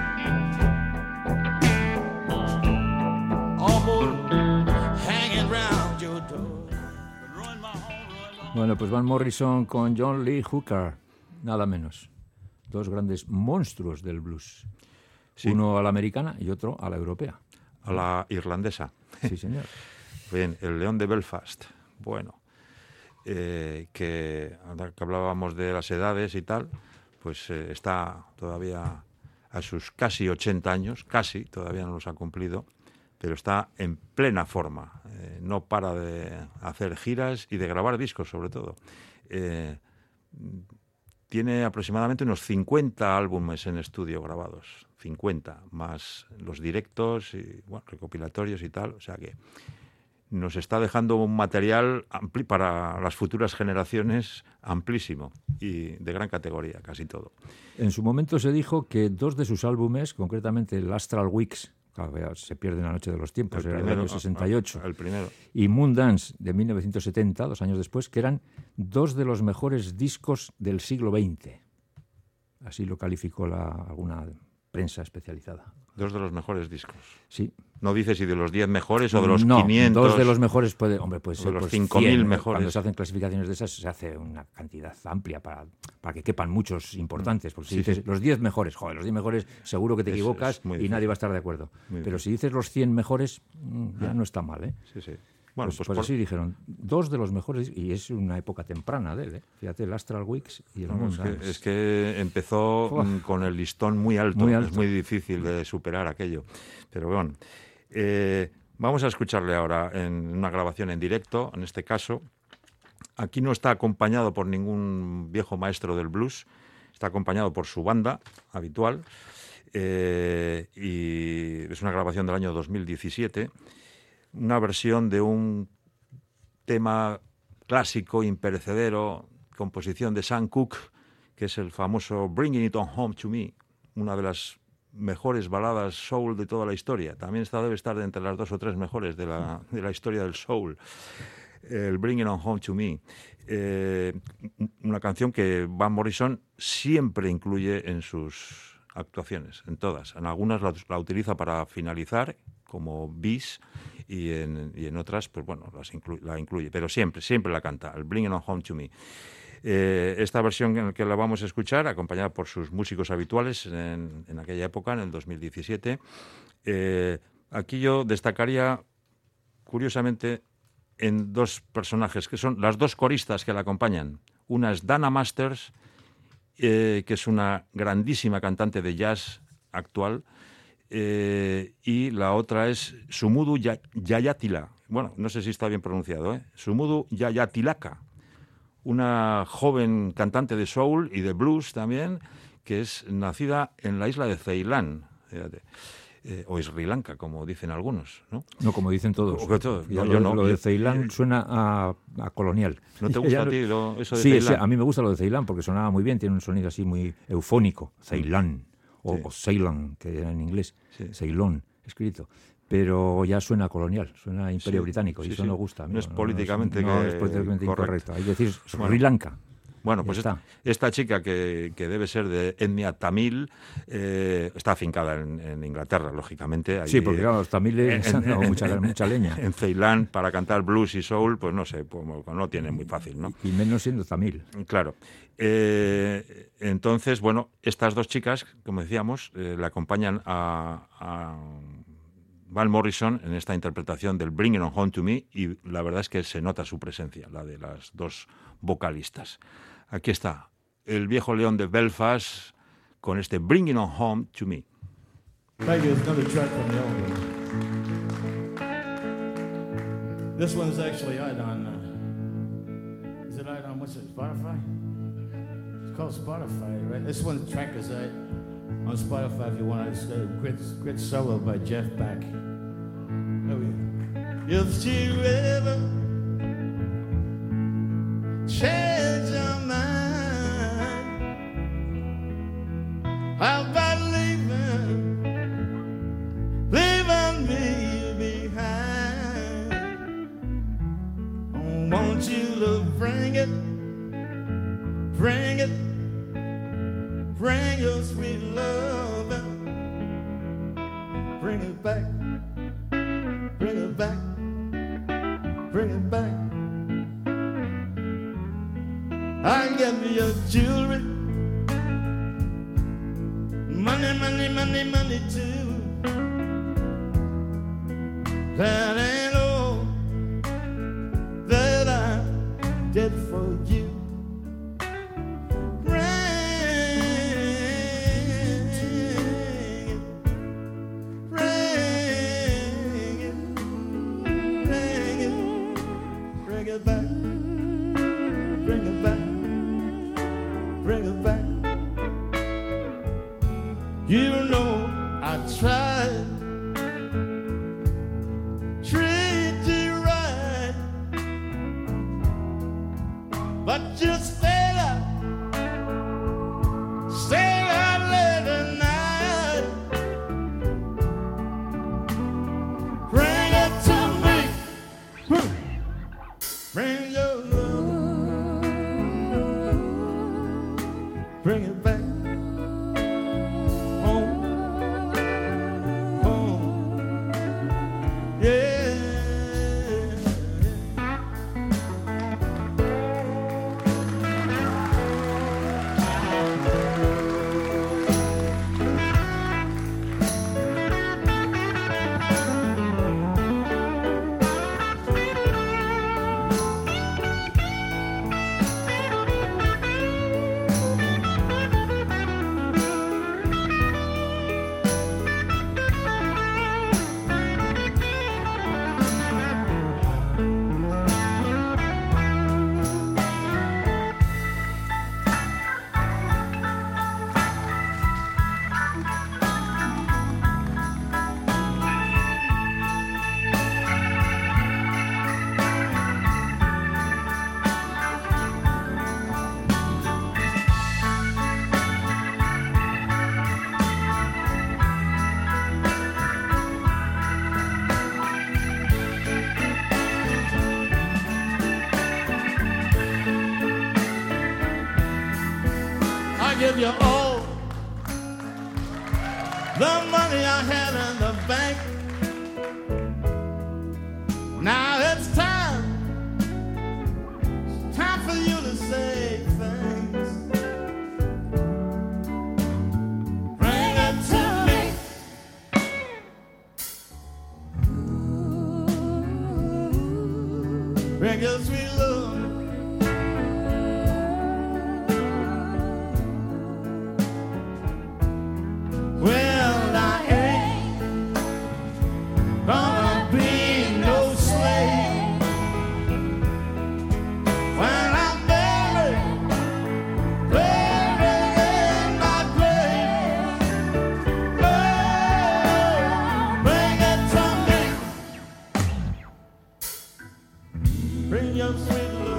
Almost. hanging round your door. Ruin my home, ruin my Bueno, pues Van Morrison con John Lee Hooker, nada menos. Dos grandes monstruos del blues. Sí. Uno a la americana y otro a la europea. A la irlandesa. Sí, señor. Bien, el León de Belfast. Bueno, eh, que, ahora que hablábamos de las edades y tal, pues eh, está todavía a sus casi ochenta años, casi, todavía no los ha cumplido, pero está en plena forma. Eh, no para de hacer giras y de grabar discos, sobre todo. Eh, tiene aproximadamente unos cincuenta álbumes en estudio grabados, cincuenta, más los directos y bueno, recopilatorios y tal, o sea que nos está dejando un material ampli- para las futuras generaciones amplísimo y de gran categoría, casi todo. En su momento se dijo que dos de sus álbumes, concretamente el Astral Weeks, claro, se pierde en la noche de los tiempos, era del año sesenta y ocho, El primero. y Moondance de mil novecientos setenta, dos años después, que eran dos de los mejores discos del siglo veinte. Así lo calificó la, alguna prensa especializada. Dos de los mejores discos. Sí. No dices si de los diez mejores o de los no, quinientos. dos de los mejores puede, hombre, puede o de ser los pues, cinco mil cien. mejores. Cuando se hacen clasificaciones de esas se hace una cantidad amplia para, para que quepan muchos importantes. Porque si Sí, dices sí. los diez mejores, joder, los diez mejores seguro que te Es- equivocas es muy y difícil. nadie va a estar de acuerdo. Muy Pero difícil. si dices los cien mejores, mm, ya no está mal, ¿eh? Sí, sí. Bueno, pues, pues, pues por- así dijeron, dos de los mejores, y es una época temprana de él, ¿eh? Fíjate, el Astral Weeks y el no, es, Moondance. que, es que empezó Uf. mm, con el listón muy alto. Muy alto. Es muy difícil de superar aquello. Pero bueno, eh, vamos a escucharle ahora en una grabación en directo, en este caso. Aquí no está acompañado por ningún viejo maestro del blues, está acompañado por su banda habitual, eh, y es una grabación del año dos mil diecisiete, una versión de un tema clásico, imperecedero, composición de Sam Cooke, que es el famoso Bringing It On Home to Me, una de las mejores baladas soul de toda la historia. También esta debe estar de entre las dos o tres mejores de la, de la historia del soul. El Bring It On Home to Me. Eh, una canción que Van Morrison siempre incluye en sus actuaciones, en todas. En algunas la, la utiliza para finalizar, como bis, y en, y en otras, pues bueno, las inclu- la incluye. Pero siempre, siempre la canta, el Bring It On Home to Me. Eh, esta versión en la que la vamos a escuchar, acompañada por sus músicos habituales en, en aquella época, en el dos mil diecisiete, eh, aquí yo destacaría, curiosamente, en dos personajes, que son las dos coristas que la acompañan. Una es Dana Masters, eh, que es una grandísima cantante de jazz actual, eh, y la otra es Sumudu Ya- Yayatila. Bueno, no sé si está bien pronunciado, ¿eh? Sumudu Yayatilaka, una joven cantante de soul y de blues también, que es nacida en la isla de Ceilán, fíjate, eh, o Sri Lanka, como dicen algunos, ¿no? No, como dicen todos. O que todos. Ya No, lo, yo no. Lo de Yo- Ceilán suena a, a colonial. ¿No te Ya gusta a no- ti lo- eso de sí, Ceilán? sí, a mí me gusta lo de Ceilán porque sonaba muy bien, tiene un sonido así muy eufónico. Ceilán, o, Sí. o Ceylon, que era en inglés. Sí. Ceylón, escrito. Pero ya suena colonial, suena a Imperio Sí, Británico, y sí, eso sí. no gusta. No es amigo, políticamente no, que- es políticamente correcto. incorrecto. Hay que decir Bueno. Sri Lanka. Bueno, Ya pues está. esta, esta chica que, que debe ser de etnia tamil, eh, está afincada en, en Inglaterra, lógicamente. Ahí, Sí, porque claro, los tamiles en- han dado en- mucha, en- mucha leña. En Ceilán, para cantar blues y soul, pues no sé, pues no tiene muy fácil, ¿no? Y menos siendo tamil. Claro. Eh, entonces, bueno, estas dos chicas, como decíamos, eh, le acompañan a, a Van Morrison en esta interpretación del Bring It On Home to Me, y la verdad es que se nota su presencia, la de las dos vocalistas. Aquí está el viejo león de Belfast con este Bring It On Home to Me. Thank you. It's another track from the album. This one's actually out on, uh, is it out on, what's it, Spotify? It's called Spotify, right? This one's track is out on Spotify if you want. It's a great, great solo by Jeff Beck. Oh yeah. If she ever change your mind, how about leaving, leaving me behind? I want you to bring it, bring it, bring your sweet love, bring it back, bring it back, bring it back. I give you your jewelry, money, money, money, money too. That ain't all that I did for you. Bring it, bring it, bring it, bring it back, bring it back. Bring it back. You know I tried, treat you right, but you stayed up, stayed out late at night. Bring it to me, bring your love. Bring it back home, home, yeah. Give you all the money I had in the bank. Now it's time, it's time for you to say thanks. Bring it to me. Bring your sweet love. Well, I ain't gonna be no slave when I'm buried, buried in my grave. Oh, bring it to me, bring your sweet love.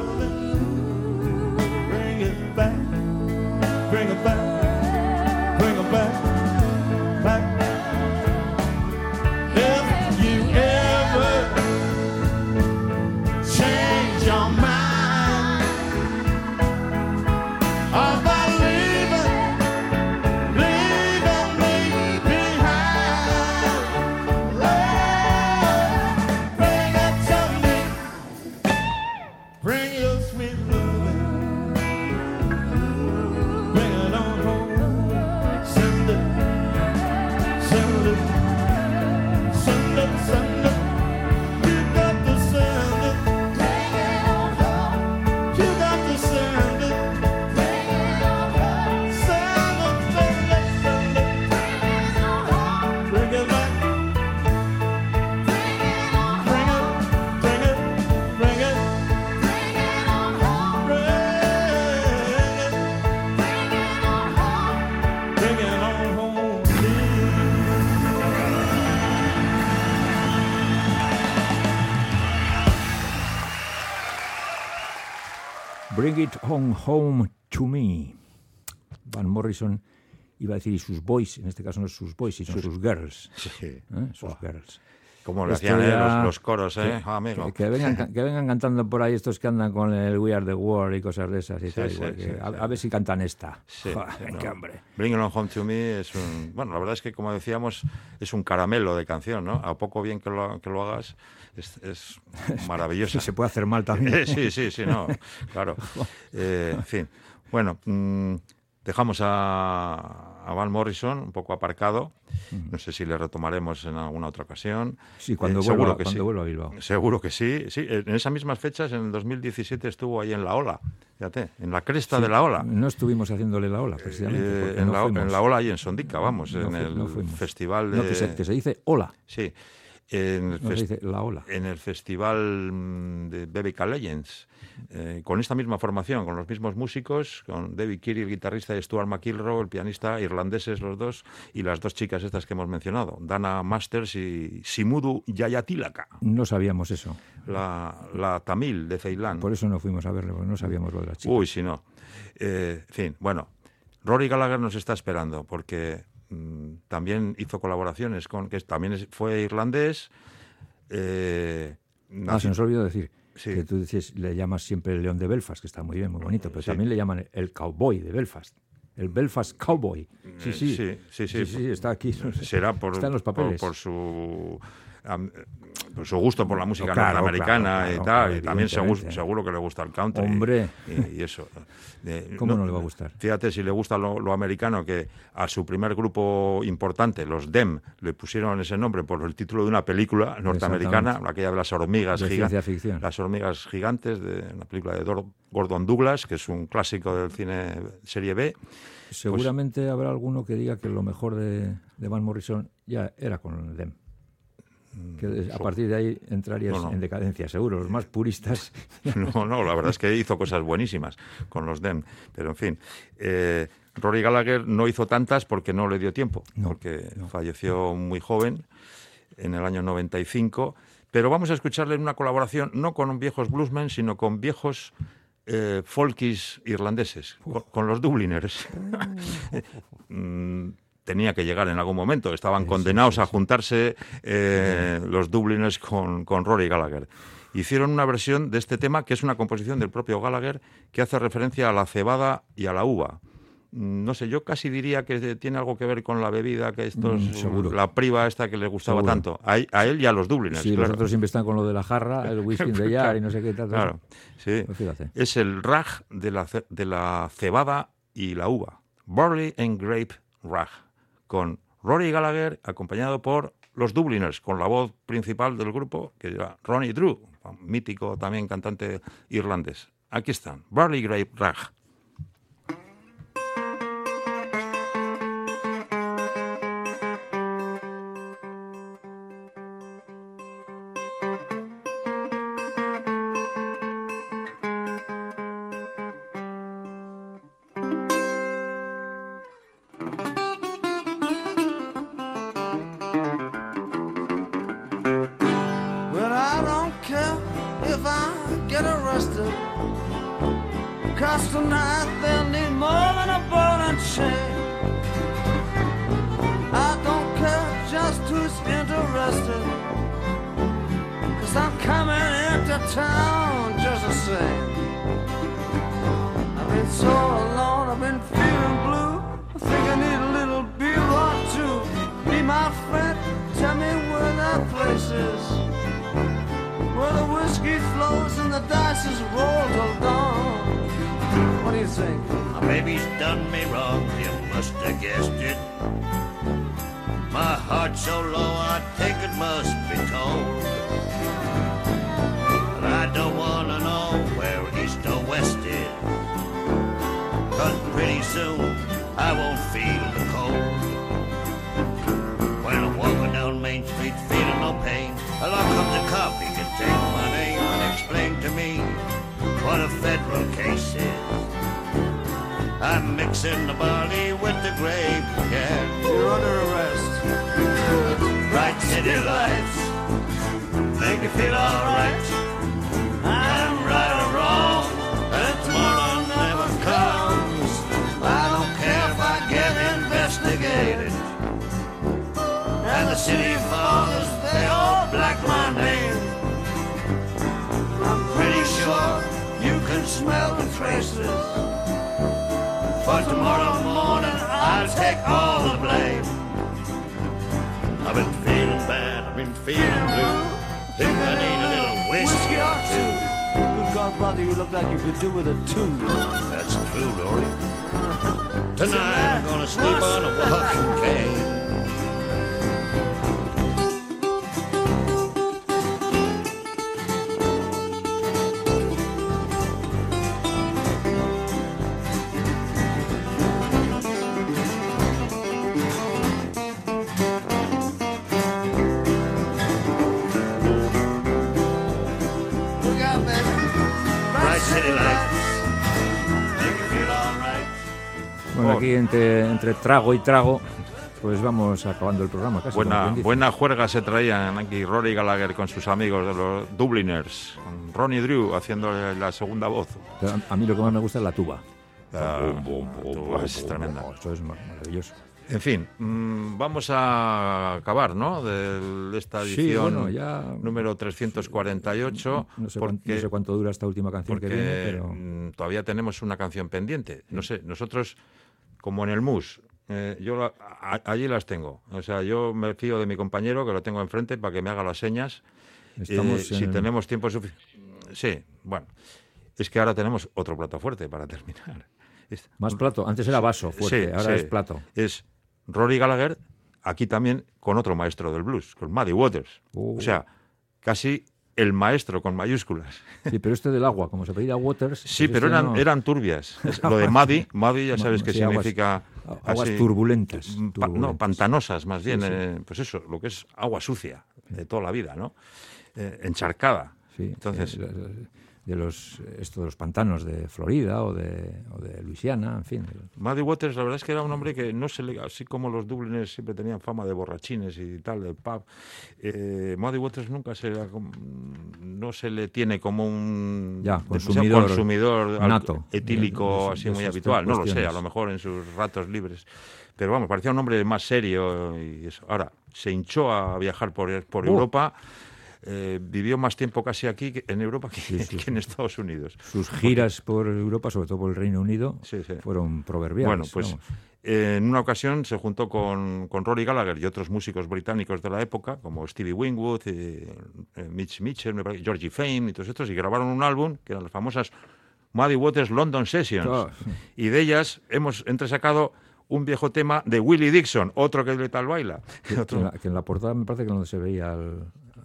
Bring It On Home to Me. Van Morrison iba a decir y sus boys, en este caso no sus boys, sino sus, sus girls. Sí. ¿Eh? Sus oh. girls. Como lo hacían eh, los, los coros, ¿eh, que, amigo? Que, que, vengan, que vengan cantando por ahí estos que andan con el We Are The World y cosas de esas y sí, tal. Sí, igual sí, que, sí, a, sí. a ver si cantan esta. Sí, Joder, sí, qué no. hambre. Bring It On Home to Me es un... Bueno, la verdad es que, como decíamos, es un caramelo de canción, ¿no? A poco bien que lo, que lo hagas, es, es maravilloso. Se puede hacer mal también. Sí, sí, sí, no, claro. Eh, en fin, bueno... Mmm, dejamos a, a Van Morrison un poco aparcado. No sé si le retomaremos en alguna otra ocasión. Sí, cuando, eh, vuelva, seguro que cuando sí. vuelva a Bilbao. Seguro que sí. Sí, en esas mismas fechas, en el dos mil diecisiete, estuvo ahí en la ola. Fíjate, en la cresta Sí, de la ola. No estuvimos haciéndole la ola, precisamente. Eh, porque en, no la, fuimos. en la ola ahí en Sondica, vamos, No en fu- el no fuimos. festival de... No, que se, que se dice ola. Sí, en el, No se fest- dice la ola. en el festival mm, de B B K Legends, eh, con esta misma formación, con los mismos músicos, con David Keary, el guitarrista, y Stuart McIlroy, el pianista, irlandeses los dos, y las dos chicas estas que hemos mencionado, Dana Masters y Simudu Jayatilaka, No sabíamos eso. la, la tamil de Ceilán. Por eso no fuimos a verle, porque no sabíamos lo de las chicas. Uy, si no. Eh, en fin, bueno, Rory Gallagher nos está esperando, porque mm, también hizo colaboraciones con, que también es- fue irlandés. Eh, Ah, nací- se nos olvidó decir Sí. que tú dices, le llamas siempre el León de Belfast, que está muy bien, muy bonito, pero Sí. también le llaman el Cowboy de Belfast. El Belfast Cowboy. Sí, Eh, sí. sí, sí, sí. sí, está aquí. no sé. será por, Está en los por, papeles. por su am- por su gusto por la música Claro, norteamericana claro, y claro, tal, claro, y también seguro, evidentemente. seguro que le gusta el country. Hombre. Y, y eso. Eh, ¿Cómo no le va a gustar? Fíjate si le gusta lo, lo americano, que a su primer grupo importante, los Dem, le pusieron ese nombre por el título de una película norteamericana, Exactamente. aquella de las hormigas De gigantes. ciencia ficción. Las hormigas gigantes, de una película de Dor- Gordon Douglas, que es un clásico del cine serie B. Seguramente habrá alguno que diga que lo mejor de, de Van Morrison ya era con Dem. Que de- a so- partir de ahí entrarías No, no. en decadencia, seguro. Los más puristas. No, no, la verdad es que hizo cosas buenísimas con los Dem. Pero, en fin, eh, Rory Gallagher no hizo tantas porque no le dio tiempo, No, porque no. falleció muy joven, en el año noventa y cinco. Pero vamos a escucharle en una colaboración, no con viejos bluesmen, sino con viejos eh, folkies irlandeses, con, con los Dubliners. Mm, tenía que llegar en algún momento. Estaban condenados a juntarse eh, los Dubliners con, con Rory Gallagher. Hicieron una versión de este tema, que es una composición del propio Gallagher, que hace referencia a la cebada y a la uva. Mm, No sé, yo casi diría que tiene algo que ver con la bebida, que estos, Mm, seguro. la priva esta que les gustaba Seguro. tanto. A, a él y a los Dubliners, Sí, claro. los otros siempre están con lo de la jarra, el whisky de jar y no sé qué tal. Claro, sí. Pues fíjate. Es el rag de la, ce- de la cebada y la uva. Barley and Grape Rag, con Rory Gallagher acompañado por los Dubliners, con la voz principal del grupo, que era Ronnie Drew, mítico también cantante irlandés. Aquí están, Barley Grape Rag. Well, I don't care if I get arrested. Cause tonight they'll need more than a ball and chain. I don't care just who's interested. Cause I'm coming into town just the same. I've been so alone, I've been feeling blue. I think I need a little beer or two. Be my friend, tell me where that place is. Where the whiskey flows and the dice is rolled till dawn. What do you think? My baby's done me wrong, you must have guessed it. My heart's so low, I think it must be told. But I don't wanna know where east or west is. Cause pretty soon I won't feel the cold. When I'm walking down Main Street feeling no pain, along comes a cop, he can take my name and explain to me what a federal case is. I'm mixing the barley with the grape, yeah. You're under arrest. Bright city lights make me feel alright. I'm right or wrong, and tomorrow city fathers, they all black my name. I'm pretty sure you can smell the traces. For tomorrow morning I'll take all the blame. I've been feeling bad, I've been feeling blue. Think I need a little whiskey or two. Good God, brother, you look like you could do with a two. That's true, Dory. Tonight I'm gonna sleep on a walking cane. Bueno, aquí entre, entre trago y trago, pues vamos acabando el programa casi. Buena, buena juerga se traían aquí Rory Gallagher con sus amigos de los Dubliners, con Ronnie Drew haciendo la segunda voz. A, a mí lo que más me gusta es la tuba. La, la tuba es tremenda. Esto es maravilloso. En fin, mmm, vamos a acabar, ¿no? De esta edición sí, bueno, ya... número trescientos cuarenta y ocho. No sé, porque, cuánto, no sé cuánto dura esta última canción que viene, pero... todavía tenemos una canción pendiente. No sé, nosotros, como en el mus, eh, yo la, a, allí las tengo. O sea, yo me fío de mi compañero, que lo tengo enfrente, para que me haga las señas. Estamos eh, si el... tenemos tiempo suficiente... Sí, bueno. Es que ahora tenemos otro plato fuerte para terminar. Más plato. Antes era vaso fuerte, sí, ahora sí. es plato. Es... Rory Gallagher, aquí también con otro maestro del blues, con Muddy Waters. Uh. O sea, casi el maestro con mayúsculas. Sí, pero este del agua, como se pedía Waters... Sí, pues pero este eran, no... eran turbias. Lo de Muddy, Muddy ya sabes que sí, significa... Aguas, aguas así, turbulentas, turbulentas. Pa, no, pantanosas más bien. Sí, sí. Eh, pues eso, lo que es agua sucia de toda la vida, ¿no? Eh, encharcada. Sí, entonces... Eh, de los esto de los pantanos de Florida o de, o de Luisiana, en fin. Muddy Waters, la verdad es que era un hombre que no se le, así como los Dubliners siempre tenían fama de borrachines y tal, del pub, eh, Muddy Waters nunca se no se le tiene como un ya, consumidor, consumidor nato, etílico de, de, así de muy habitual, no lo sé, a lo mejor en sus ratos libres. Pero vamos, parecía un hombre más serio y eso. Ahora, se hinchó a viajar por, por uh. Europa. Eh, vivió más tiempo casi aquí que en Europa que, sí, sí, que en Estados Unidos. Sus giras por Europa, sobre todo por el Reino Unido, sí, sí. fueron proverbiales. Bueno, pues eh, en una ocasión se juntó con, con Rory Gallagher y otros músicos británicos de la época, como Stevie Winwood, eh, eh, Mitch Mitchell, Georgie Fame y todos estos, y grabaron un álbum que eran las famosas Muddy Waters London Sessions. Oh. Y de ellas hemos entresacado un viejo tema de Willie Dixon, otro que de tal baila. Que, otro... que, en la, que en la portada me parece que no se veía al...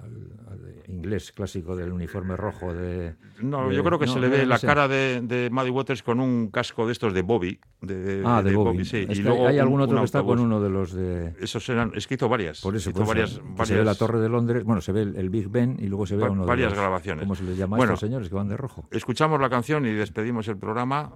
inglés clásico del uniforme rojo de... No, de, yo creo que no, se le no, ve no la sé. cara de, de Muddy Waters con un casco de estos de Bobby. De, ah, de, de Bobby. Bobby sí. Es y que luego hay algún un, otro un que está con uno de los de... Esos eran... Es que hizo varias. Por eso, hizo por varias, eso. varias... Se ve la Torre de Londres, bueno, se ve el, el Big Ben y luego se ve va, uno varias de los... grabaciones. ¿Cómo se les llama bueno, a estos señores que van de rojo? Escuchamos la canción y despedimos el programa.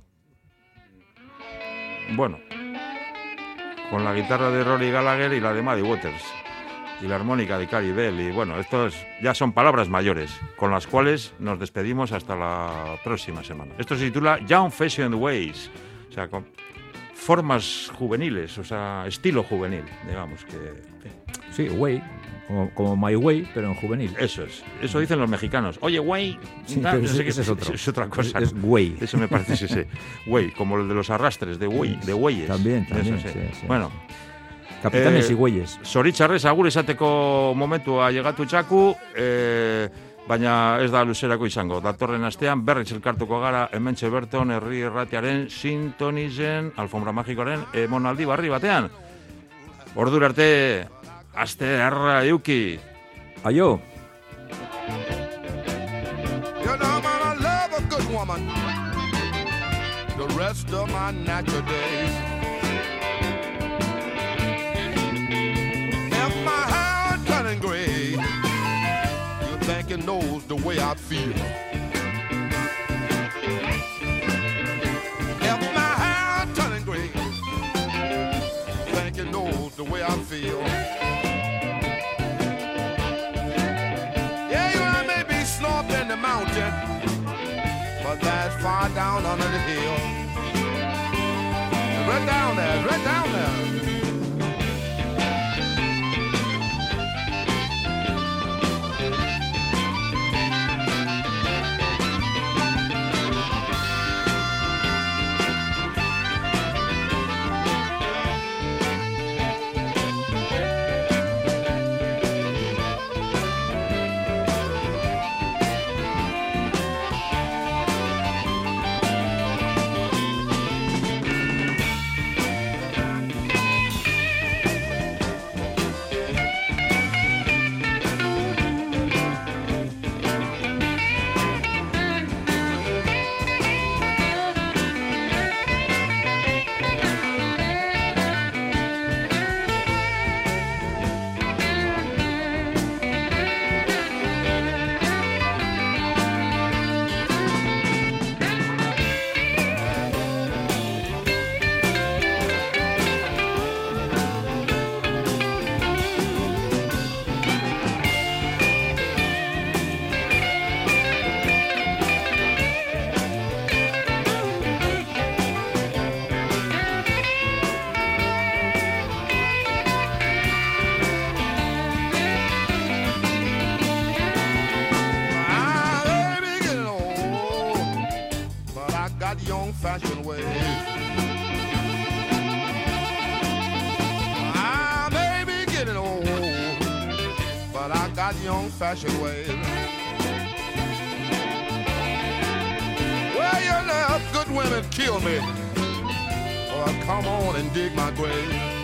Bueno, con la guitarra de Rory Gallagher y la de Muddy Waters. Y la armónica de Carey Bell. Y bueno, estos ya son palabras mayores, con las cuales nos despedimos hasta la próxima semana. Esto se titula Young Fashioned Ways, o sea, con formas juveniles, o sea, estilo juvenil, digamos que... Sí, way, como, como My Way, pero en juvenil. Eso es, eso dicen los mexicanos. Oye, güey, sí, no sé qué es, es, otro. es otra cosa. Es, es way. Eso me parece, sí, sí. Way, como el de los arrastres, de güey, de güeyes. También, también, eso, sí. Sí, sí, bueno... Kapitanes eh, y güeyes. Zoritxarrez, agur esateko momentua ailegatu txaku, eh, baina ez da luzerako izango. Datorren astean berriz elkartuko gara hementxe berton herri irratiaren sintonizen alfombra magikoaren emonaldi barri batean. Ordura arte, aste harra euki. Aio. You know, man, I love a good woman the rest of my natural days. Thinking knows the way I feel. If my hair turning gray, thinking knows the way I feel. Yeah, you know, I may be slow up in the mountain, but that's far down under the hill. Right down there, right down there. young-fashioned ways. I may be getting old, but I got young-fashioned ways. Well, you know, good women kill me, or come on and dig my grave.